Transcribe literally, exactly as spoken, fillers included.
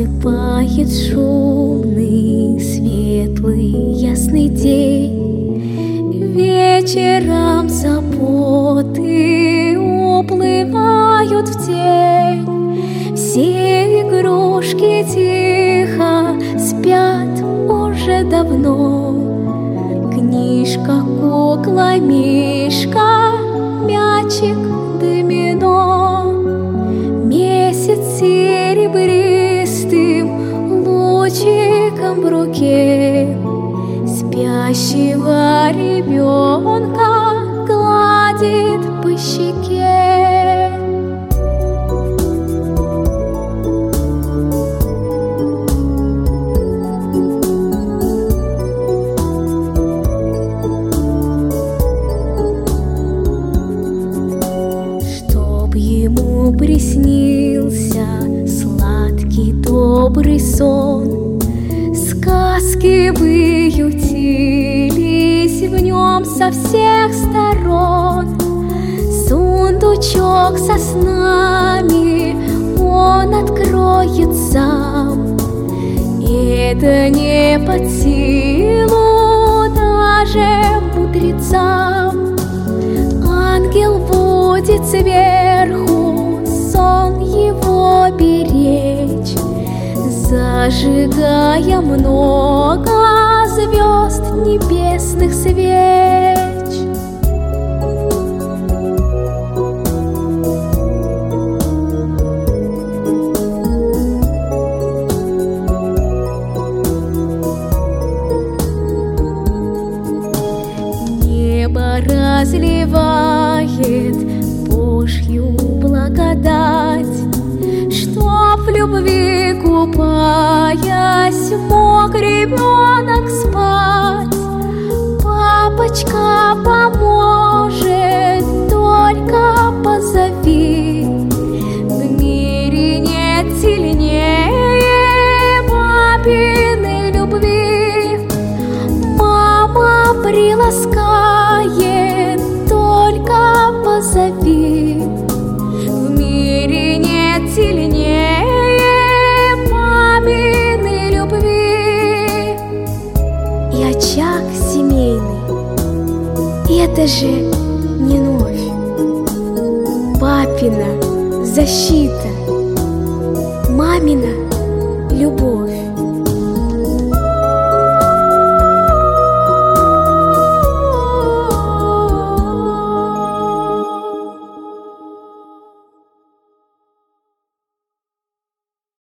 Засыпает шумный, светлый, ясный день. Вечером заботы уплывают в тень. Все игрушки тихо спят уже давно. Книжка, кукла, мишка, мячик, домино. Месяц серебристым лучиком в руке спящего ребенка гладит по щеке. Чтоб ему приснился сладкий добрый сон, сказки бы ютились в нем со всех сторон. Сундучок со снами он откроет сам. Это не под силу даже мудрецам. Ангел будет сверху сон его беречь, зажигая много звезд небесных свеч. Небо разливает Божью благодать, чтоб в любви купаясь мог ребенок спать. Папочка поможет, только позови. В мире нет сильнее папиной любви. Мама приласкает, только позови. В мире нет сильнее маминой любви. И очаг семейный, и это же не новь. Папина защита, мамина